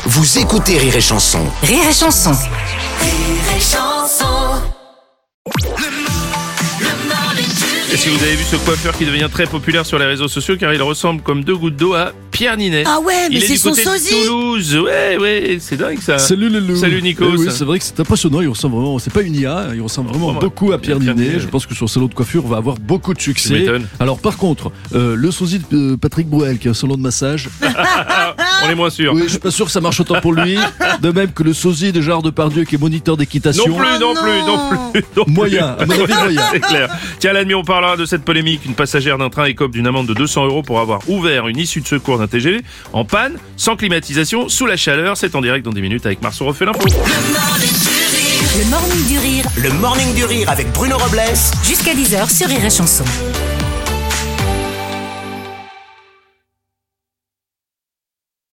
Vous écoutez Rire et Chanson. Rire et Chanson. Est-ce que vous avez vu ce coiffeur qui devient très populaire sur les réseaux sociaux car il ressemble comme deux gouttes d'eau à Pierre Ninet? Ah ouais, mais il est c'est du son côté de sosie. Toulouse. Ouais, c'est dingue ça. Salut Lelou. Salut Nikos. Oui, c'est vrai que c'est impressionnant, il ressemble vraiment, c'est pas une IA, il ressemble vraiment Ouais, beaucoup à Pierre Pierre Ninet. Ninet. Je pense que son salon de coiffure va avoir beaucoup de Tu succès. m'étonnes. Alors par contre, le sosie de Patrick Bruel qui a un salon de massage, On est moins sûr. oui, je suis pas sûr que ça marche autant pour lui. De même que le sosie de Gérard Depardieu qui est moniteur d'équitation. Non plus. Moyen, à mon avis moyen. C'est clair. Tiens, la nuit, on parlera de cette polémique. Une passagère d'un train écope d'une amende de 200 € pour avoir ouvert une issue de secours d'un TGV en panne, sans climatisation, sous la chaleur. C'est en direct dans 10 minutes avec Marceau refait l'info. Le morning du rire Le Morning du Rire avec Bruno Robles jusqu'à 10h sur Rire et Chanson.